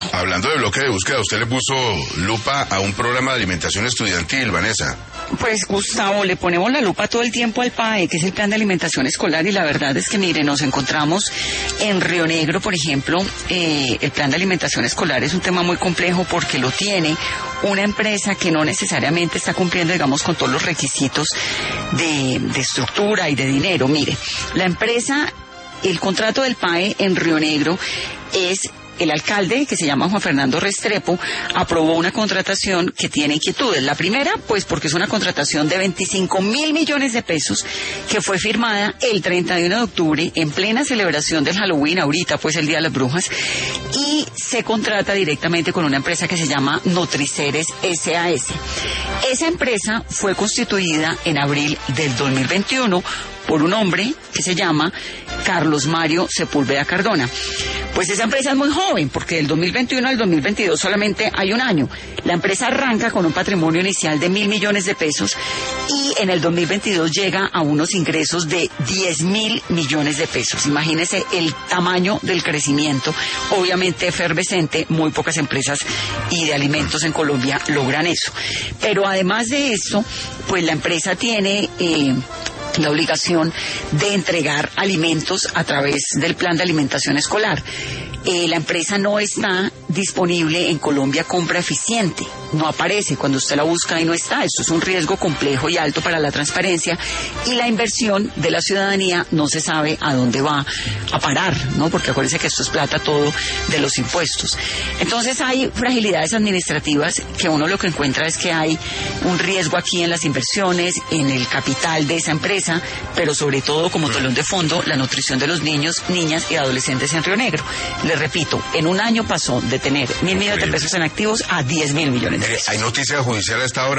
Hablando de bloque de búsqueda, usted le puso lupa a un programa de alimentación estudiantil, Vanessa. Pues, Gustavo, le ponemos la lupa todo el tiempo al PAE, que es el Plan de Alimentación Escolar, y la verdad es que, mire, nos encontramos en Río Negro, por ejemplo, el Plan de Alimentación Escolar es un tema muy complejo porque lo tiene una empresa que no necesariamente está cumpliendo, digamos, con todos los requisitos de estructura y de dinero. Mire, la empresa, el contrato del PAE en Río Negro es... El alcalde, que se llama Juan Fernando Restrepo, aprobó una contratación que tiene inquietudes. La primera, pues porque es una contratación de 25.000 millones de pesos que fue firmada el 31 de octubre en plena celebración del Halloween, ahorita pues el Día de las Brujas, y se contrata directamente con una empresa que se llama Nutriceres SAS. Esa empresa fue constituida en abril del 2021 por un hombre que se llama Carlos Mario Sepúlveda Cardona. Pues esa empresa es muy joven, porque del 2021 al 2022 solamente hay un año. La empresa arranca con un patrimonio inicial de 1.000 millones de pesos y en el 2022 llega a unos ingresos de 10.000 millones de pesos. Imagínese el tamaño del crecimiento, obviamente efervescente. Muy pocas empresas y de alimentos en Colombia logran eso. Pero además de esto, pues la empresa tiene... la obligación de entregar alimentos a través del plan de alimentación escolar. La empresa no está disponible en Colombia compra eficiente, no aparece, cuando usted la busca y no está. Esto es un riesgo complejo y alto para la transparencia, y la inversión de la ciudadanía no se sabe a dónde va a parar, ¿no? Porque acuérdense que esto es plata todo de los impuestos. Entonces hay fragilidades administrativas que uno lo que encuentra es que hay un riesgo aquí en las inversiones, en el capital de esa empresa, pero sobre todo como telón de fondo la nutrición de los niños, niñas y adolescentes en Río Negro. Les repito, en un año pasó de tener 1.000 millones de pesos en activos a 10.000 millones de pesos. Hay noticia judicial a esta hora.